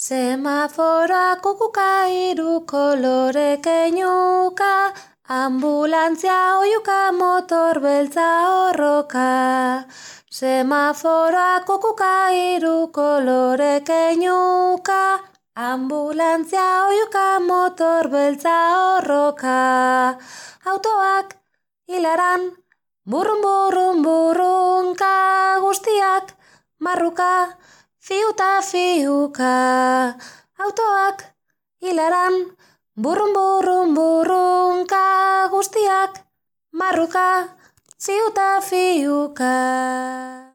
Semaforoa kukuka hiru kolore keinuka, ambulantzia oiuka motor beltza horroka. Semaforoa kukuka hiru kolore keinuka, ambulantzia oiuka motor beltza horroka. Autoak hilaran, burrun burrun burrunka, guztiak marruka, fiuta fiuka. Autoak hilaran, burrun burrun burrunka, guztiak marruka, fiuta fiuka.